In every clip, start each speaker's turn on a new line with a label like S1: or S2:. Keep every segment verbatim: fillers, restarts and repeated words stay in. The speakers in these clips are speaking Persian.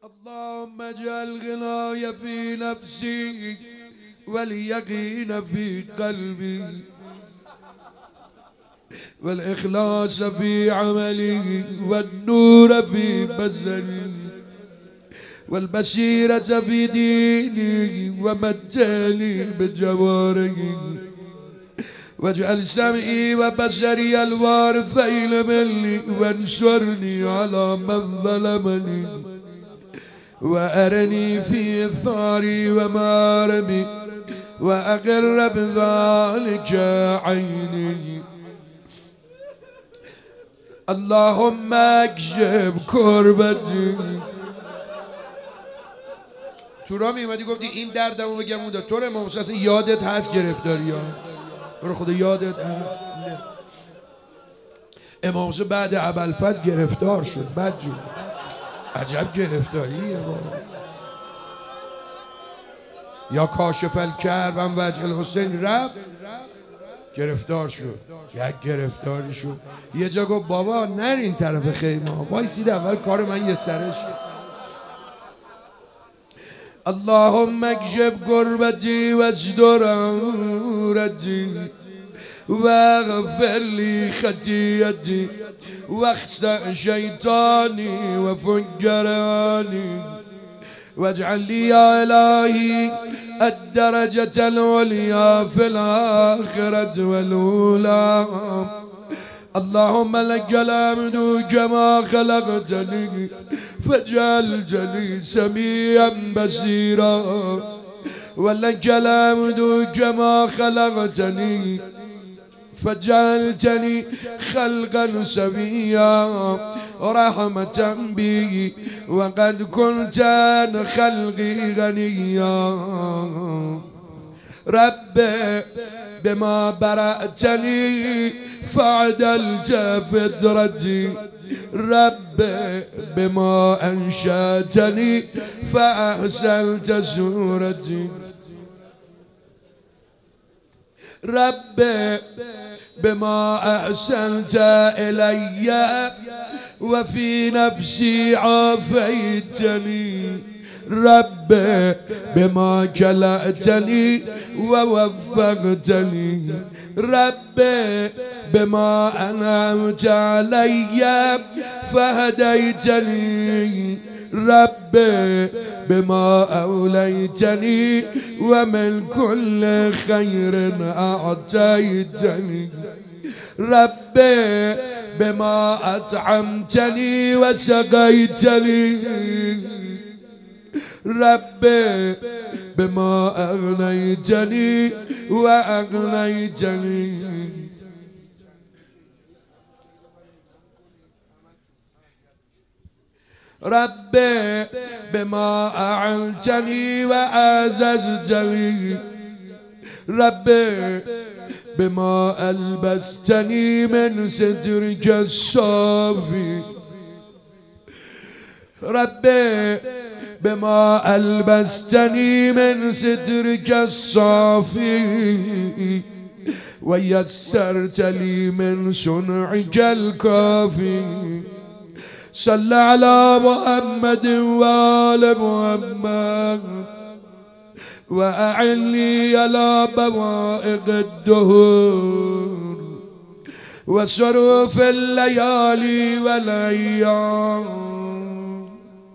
S1: اللهم اجعل غناي في نفسي واليقين في قلبي والإخلاص في عملي والنور في بصري والبشيرة في ديني ومتعني بجوارحي واجعل سمعي وبصري الوارثين مني وانصرني على من ظلمني وأرني في ثاري ومارمي وأقر بذلك عيني. اللهم اكشف كربتي. تو را میومدی گفتی این دردمو بگم اون دارد. تو رو امام حسین یادت هست گرفتاری ها؟ برو خدا یادت هست؟ امام حسین بعد ابوالفضل گرفتار شد. بد جون عجب گرفتاریه. یا کاشف الکرب هم وجه الحسین رفت گرفتار شد. یک گرفتاری شد. یه جا گفت بابا نر این طرف خیمه ها وایسید اول کار من یه سرش. اللهم اکشف کربتی واستر عورتی واغفر لی خطیئتی واخسأ شیطانی وفجرانی واجعل لي يا إلهي الدرجة العليا في الآخرة والأولى. اللهم لك الحمد كما خلقتني فجعلتني سميعا بصيرا ولك الحمد كما خلقتني فجعلتني خلقا سويا رحمة بي وقد كنت عن خلقي غنيا. رب بما برأتني فعدلت فطرتي رب بما أنشأتني فأحسنت صورتي رب بما أحسنت إلي وفي نفسي عافيتني رب بما كلأتني ووفقتني رب بما أنعمت علي فهديتني رب بما أوليتني ومن كل خير أعطيتني رب بما أطعمتني وسقيتني رب بما أغنيتني وأغنيتني رب بما أعنتني وأعززتني رب بما ألبستني من سترك الصافي رب بما ألبستني من سترك الصافي ويسرت لي من صنعك الكافي. صلى على محمد وآل محمد وأعني على بوائق الدهور وصروف الليالي والأيام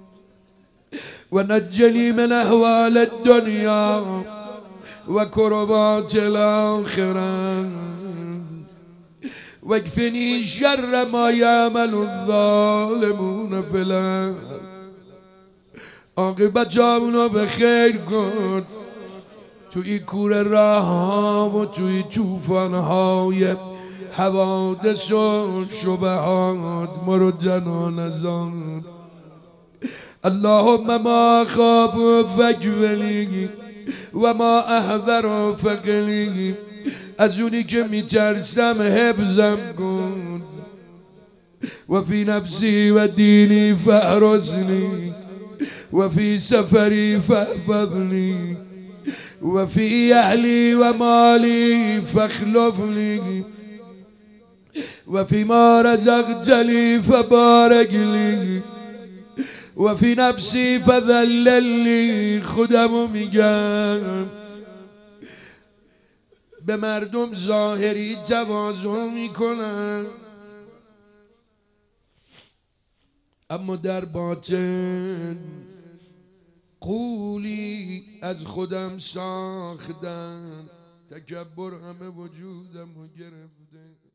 S1: ونجني من أهوال الدنيا وكربات الآخرة واكفني شر ما يعمل الظالمون في الأرض. عاقبت جامونو به خیر کن تو این کوره راه ها و توی توفان های حوادث و شبهات مرو جنان ازان. اللهم ما خاف فاکفنی و ما احذر فقنی. از اونی که میترسم حفظم کن و فی نفسی و دینی فاحرسنی و فی سفری فاحفظنی و فی اهلی و مالی فاخلفنی و فی ما رزقتنی فبارک لی و فی نفسی فذللنی، خودمو میگم به مردم ظاهری تواضع میکنم اما در باطن قولی از خودم ساختم، تکبر همه وجودم رو گرفته.